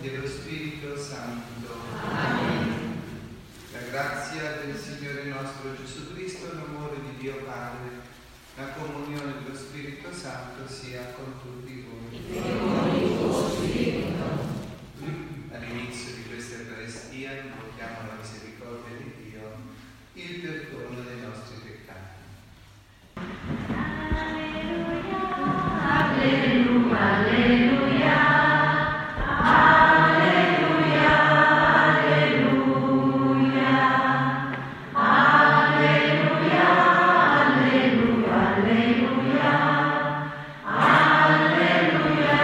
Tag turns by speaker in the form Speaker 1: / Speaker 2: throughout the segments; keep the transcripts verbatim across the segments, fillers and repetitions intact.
Speaker 1: dello Spirito Santo.
Speaker 2: Amen.
Speaker 1: La grazia del Signore nostro Gesù Cristo, l'amore di Dio Padre, la comunione dello Spirito Santo sia con tutti voi.
Speaker 2: E con il tuo spirito.
Speaker 1: All'inizio di questa Eucaristia invochiamo la misericordia di Dio, il perdono dei nostri peccati.
Speaker 2: Alleluia, alleluia, alleluia, alleluia, alleluia, alleluia, alleluia,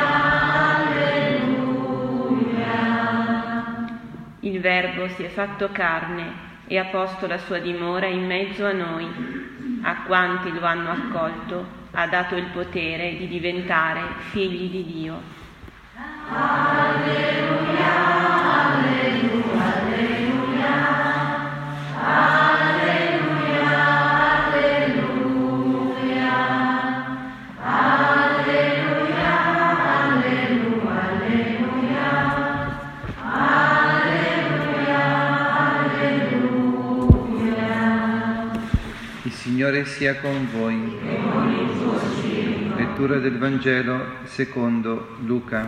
Speaker 2: alleluia.
Speaker 3: Il Verbo si è fatto carne e ha posto la sua dimora in mezzo a noi. A quanti lo hanno accolto ha dato il potere di diventare figli di Dio.
Speaker 2: Alleluia, alleluia, alleluia, alleluia, alleluia, alleluia, alleluia, alleluia, alleluia.
Speaker 1: Il Signore sia con voi. Lettura del Vangelo secondo Luca.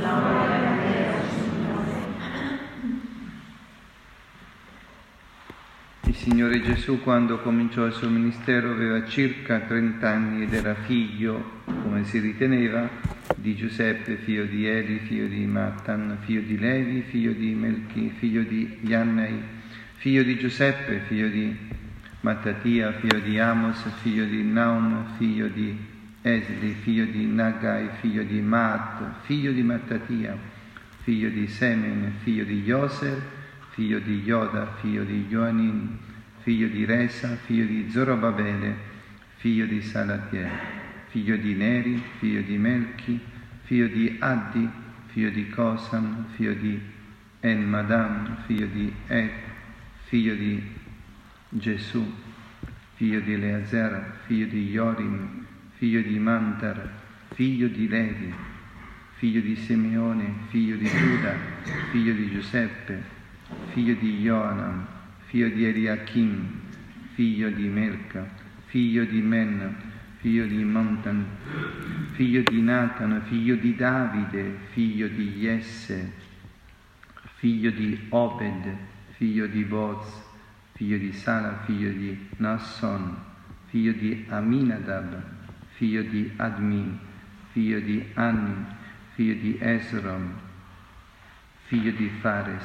Speaker 1: Il Signore Gesù, quando cominciò il suo ministero, aveva circa trent'anni ed era figlio, come si riteneva, di Giuseppe, figlio di Eli, figlio di Mattan, figlio di Levi, figlio di Melchi, figlio di Iannai, figlio di Giuseppe, figlio di Mattatia, figlio di Amos, figlio di Naum, figlio di Esli, figlio di Nagai, figlio di Maat, figlio di Mattatia, figlio di Semen, figlio di Yoser, figlio di Yoda, figlio di Joanin, figlio di Resa, figlio di Zorobabele, figlio di Salatiel, figlio di Neri, figlio di Melchi, figlio di Addi, figlio di Cosam, figlio di Enmadam, figlio di Et, figlio di Gesù, figlio di Eleazar, figlio di Jorim, figlio di Mantar, figlio di Levi, figlio di Simeone, figlio di Giuda, figlio di Giuseppe, figlio di Joanam, figlio di Eliachim, figlio di Melca, figlio di Men, figlio di Montan, figlio di Nathan, figlio di Davide, figlio di Jesse, figlio di Obed, figlio di Boz, figlio di Sala, figlio di Nasson, figlio di Aminadab, figlio di Admin, figlio di Anni, figlio di Esrom, figlio di Fares,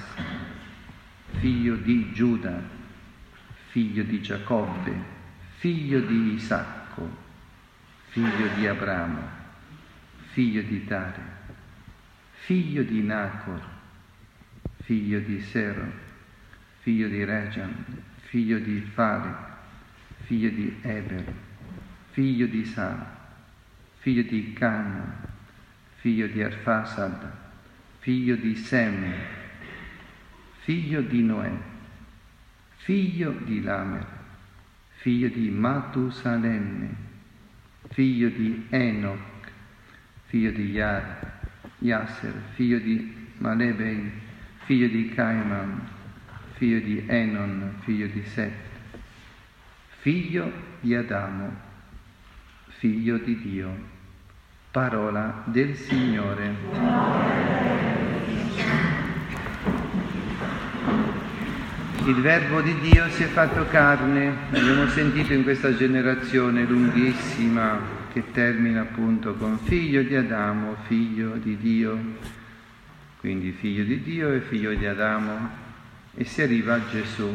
Speaker 1: figlio di Giuda, figlio di Giacobbe, figlio di Isacco, figlio di Abramo, figlio di Tare, figlio di Nacor, figlio di Sero, figlio di Rejan, figlio di Fare, figlio di Eber, figlio di Sala, figlio di Cana, figlio di Arfasad, figlio di Sem, figlio di Noè, figlio di Lamer, figlio di Matusalemme, figlio di Enoch, figlio di Yar, Yasser, figlio di Malebei, figlio di Caiman, figlio di Enon, figlio di Set, figlio di Adamo, figlio di Dio. Parola del Signore. Il Verbo di Dio si è fatto carne, abbiamo sentito in questa generazione lunghissima che termina appunto con figlio di Adamo, figlio di Dio, quindi figlio di Dio e figlio di Adamo, e si arriva a Gesù.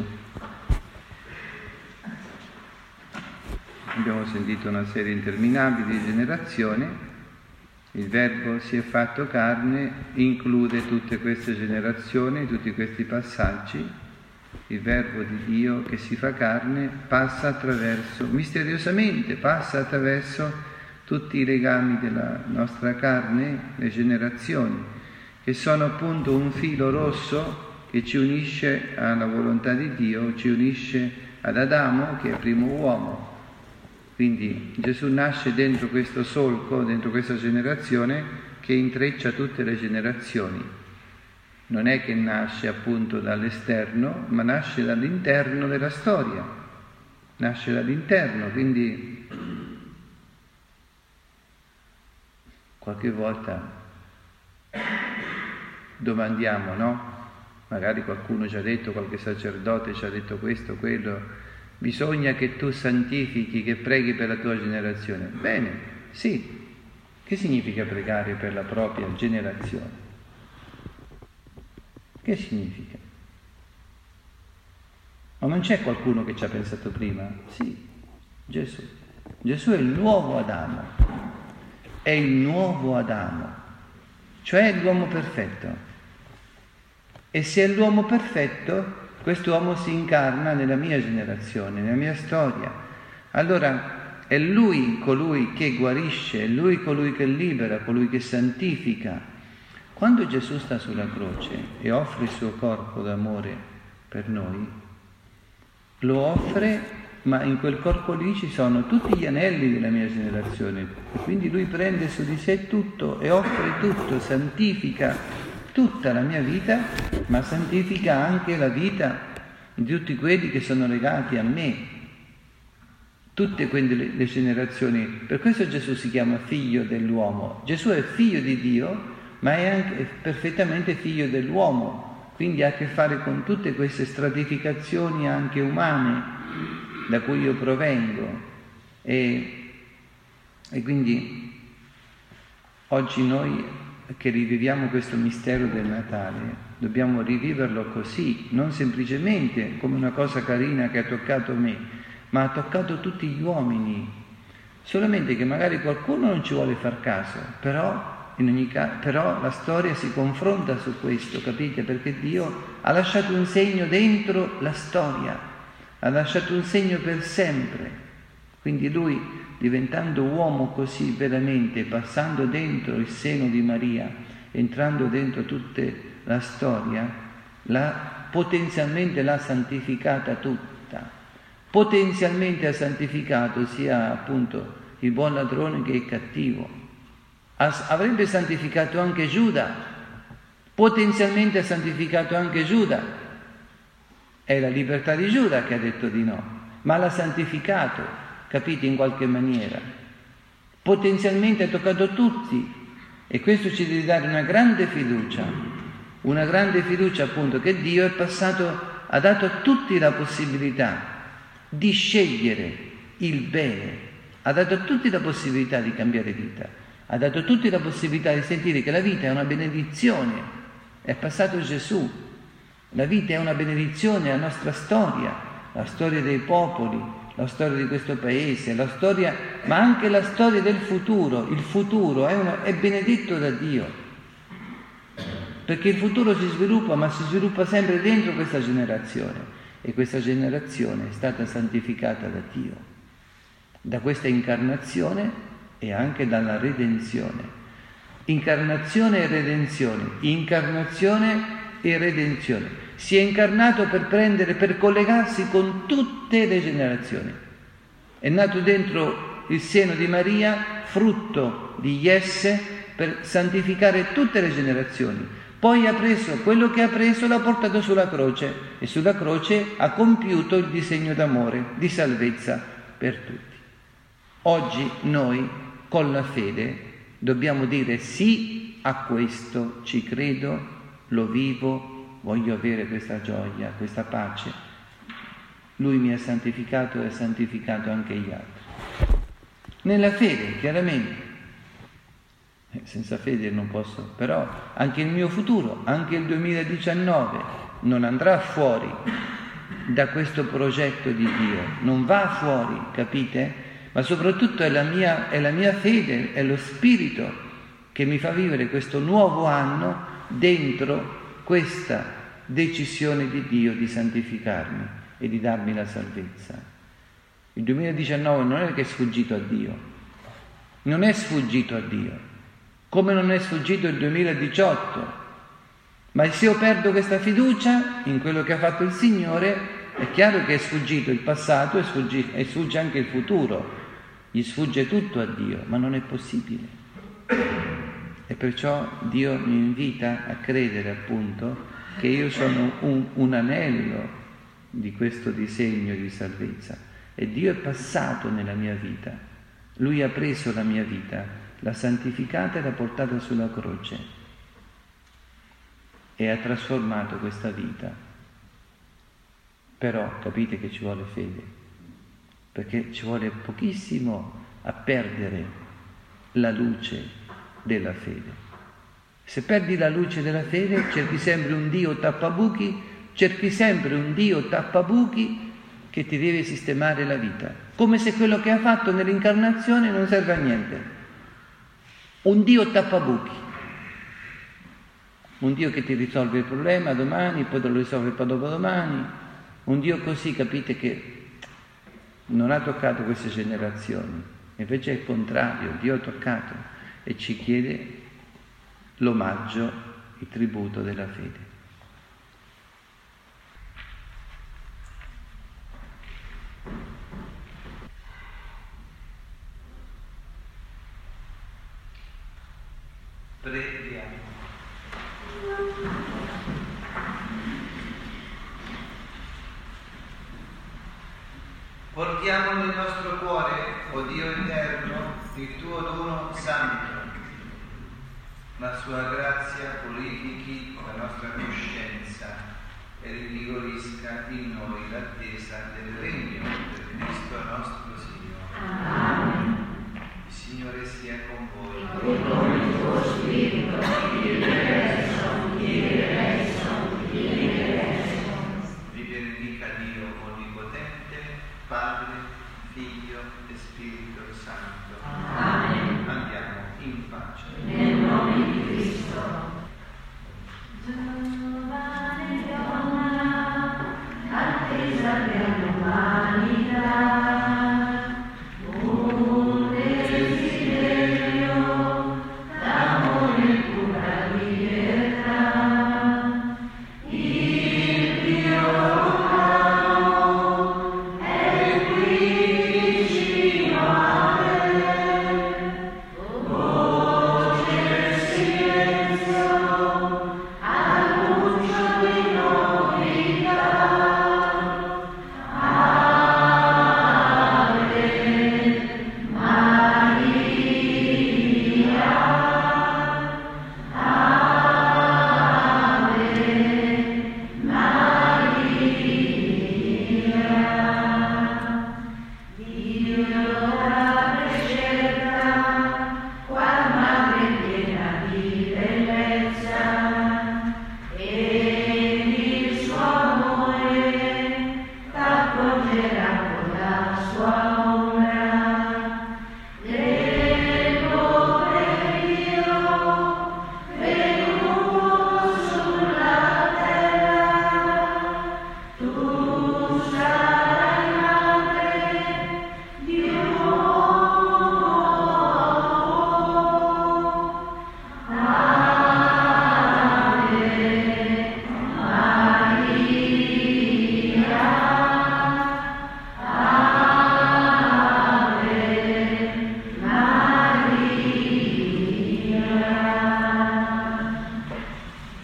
Speaker 1: Abbiamo sentito una serie interminabile di generazioni. Il Verbo si è fatto carne, include tutte queste generazioni, tutti questi passaggi. Il Verbo di Dio che si fa carne passa attraverso, misteriosamente passa attraverso tutti i legami della nostra carne, le generazioni, che sono appunto un filo rosso che ci unisce alla volontà di Dio, ci unisce ad Adamo, che è il primo uomo. Quindi Gesù nasce dentro questo solco, dentro questa generazione che intreccia tutte le generazioni. non è che nasce appunto dall'esterno, ma nasce dall'interno della storia, nasce dall'interno, quindi qualche volta domandiamo, no? Magari qualcuno ci ha detto, qualche sacerdote ci ha detto questo, quello, bisogna che tu santifichi, che preghi per la tua generazione. Bene, sì. Che significa pregare per la propria generazione? Che significa? Ma non c'è qualcuno che ci ha pensato prima? Sì, Gesù. Gesù è il nuovo Adamo, è il nuovo Adamo, cioè l'uomo perfetto. E se è l'uomo perfetto, quest'uomo si incarna nella mia generazione, nella mia storia. Allora, è Lui colui che guarisce, è Lui colui che libera, colui che santifica. Quando Gesù sta sulla croce e offre il suo corpo d'amore per noi, lo offre, ma in quel corpo lì ci sono tutti gli anelli della mia generazione. E quindi Lui prende su di sé tutto e offre tutto, santifica tutta la mia vita, ma santifica anche la vita di tutti quelli che sono legati a me. Tutte quelle le generazioni, per questo Gesù si chiama figlio dell'uomo. Gesù è figlio di Dio, ma è anche perfettamente figlio dell'uomo, quindi ha a che fare con tutte queste stratificazioni anche umane da cui io provengo. E, e quindi oggi noi che riviviamo questo mistero del Natale, dobbiamo riviverlo così, non semplicemente come una cosa carina che ha toccato me, ma ha toccato tutti gli uomini, solamente che magari qualcuno non ci vuole far caso, però, in ogni caso, però la storia si confronta su questo, capite? Perché Dio ha lasciato un segno dentro la storia, ha lasciato un segno per sempre, quindi Lui, diventando uomo così veramente, passando dentro il seno di Maria, entrando dentro tutta la storia, l'ha, potenzialmente l'ha santificata tutta. Potenzialmente ha santificato sia appunto il buon ladrone che il cattivo. As- avrebbe santificato anche Giuda, potenzialmente ha santificato anche Giuda. È la libertà di Giuda che ha detto di no, ma l'ha santificato, capite, in qualche maniera. Potenzialmente ha toccato tutti, e questo ci deve dare una grande fiducia, una grande fiducia appunto che Dio è passato, ha dato a tutti la possibilità di scegliere il bene, ha dato a tutti la possibilità di cambiare vita, ha dato a tutti la possibilità di sentire che la vita è una benedizione, è passato Gesù, la vita è una benedizione, la nostra storia, la storia dei popoli, la storia di questo paese, la storia, ma anche la storia del futuro. Il futuro è, una, è benedetto da Dio, perché il futuro si sviluppa, ma si sviluppa sempre dentro questa generazione. E questa generazione è stata santificata da Dio, da questa incarnazione e anche dalla redenzione. Incarnazione e redenzione, incarnazione e redenzione. Si è incarnato per prendere, per collegarsi con tutte le generazioni. È nato dentro il seno di Maria, frutto di Jesse, per santificare tutte le generazioni. Poi ha preso quello che ha preso, l'ha portato sulla croce e sulla croce ha compiuto il disegno d'amore, di salvezza per tutti. Oggi noi, con la fede, dobbiamo dire sì a questo, ci credo, lo vivo, voglio avere questa gioia, questa pace. Lui mi ha santificato e ha santificato anche gli altri. Nella fede, chiaramente. Senza fede non posso, però anche il mio futuro, anche il duemiladiciannove non andrà fuori da questo progetto di Dio, non va fuori, capite? Ma soprattutto è la mia, è la mia fede, è lo Spirito che mi fa vivere questo nuovo anno dentro questa decisione di Dio di santificarmi e di darmi la salvezza. Il duemiladiciannove non è che è sfuggito a Dio, non è sfuggito a Dio, come non è sfuggito il duemiladiciotto, ma se io perdo questa fiducia in quello che ha fatto il Signore, è chiaro che è sfuggito il passato e sfugge, e sfugge anche il futuro, gli sfugge tutto a Dio, ma non è possibile. E perciò Dio mi invita a credere appunto che io sono un, un anello di questo disegno di salvezza e Dio è passato nella mia vita, Lui ha preso la mia vita, l'ha santificata e l'ha portata sulla croce e ha trasformato questa vita. Però capite che ci vuole fede, perché ci vuole pochissimo a perdere la luce della fede. Se perdi la luce della fede, cerchi sempre un Dio tappabuchi, cerchi sempre un Dio tappabuchi che ti deve sistemare la vita, come se quello che ha fatto nell'incarnazione non serve a niente. Un Dio tappabuchi, un Dio che ti risolve il problema domani, poi te lo risolve poi dopodomani, un Dio così, capite, che non ha toccato queste generazioni, invece è il contrario, Dio ha toccato e ci chiede l'omaggio, il tributo della fede. Preghiamo. Portiamo nel nostro cuore, o Dio eterno, il tuo dono santo. La sua grazia purifichi la nostra coscienza e rivigorisca in noi l'attesa del regno del Cristo nostro Signore.
Speaker 2: Amen.
Speaker 1: Il Signore sia con voi.